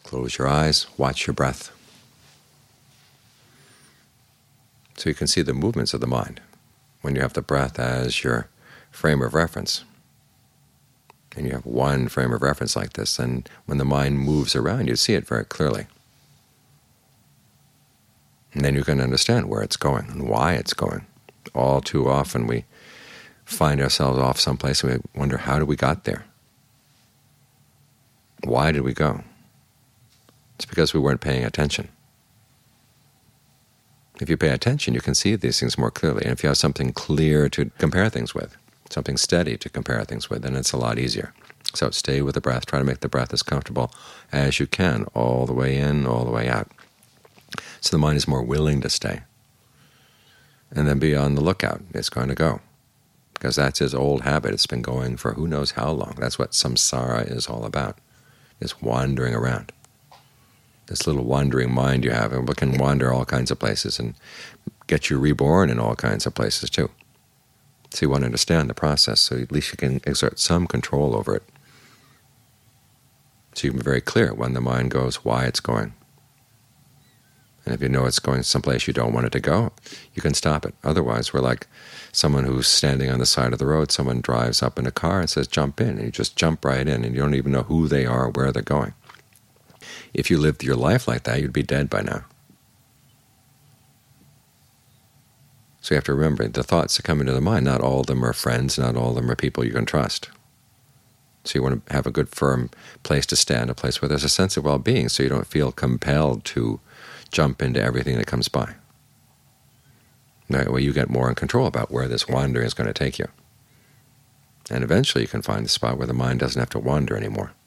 Close your eyes, watch your breath. So you can see the movements of the mind when you have the breath as your frame of reference. And you have one frame of reference like this, and when the mind moves around, you see it very clearly. And then you can understand where it's going and why it's going. All too often we find ourselves off someplace and we wonder, how did we got there? Why did we go? It's because we weren't paying attention. If you pay attention, you can see these things more clearly. And if you have something clear to compare things with, something steady to compare things with, then it's a lot easier. So stay with the breath. Try to make the breath as comfortable as you can, all the way in, all the way out. So the mind is more willing to stay. And then be on the lookout. It's going to go. Because that's his old habit. It's been going for who knows how long. That's what samsara is all about, is wandering around. This little wandering mind you have, and it can wander all kinds of places and get you reborn in all kinds of places too. So you want to understand the process, so at least you can exert some control over it. So you can be very clear when the mind goes, why it's going. And if you know it's going someplace you don't want it to go, you can stop it. Otherwise, we're like someone who's standing on the side of the road. Someone drives up in a car and says, jump in, and you just jump right in, and you don't even know who they are or where they're going. If you lived your life like that, you'd be dead by now. So you have to remember, the thoughts that come into the mind, not all of them are friends, not all of them are people you can trust. So you want to have a good, firm place to stand, a place where there's a sense of well-being, so you don't feel compelled to jump into everything that comes by. That way you get more in control about where this wandering is going to take you. And eventually you can find the spot where the mind doesn't have to wander anymore.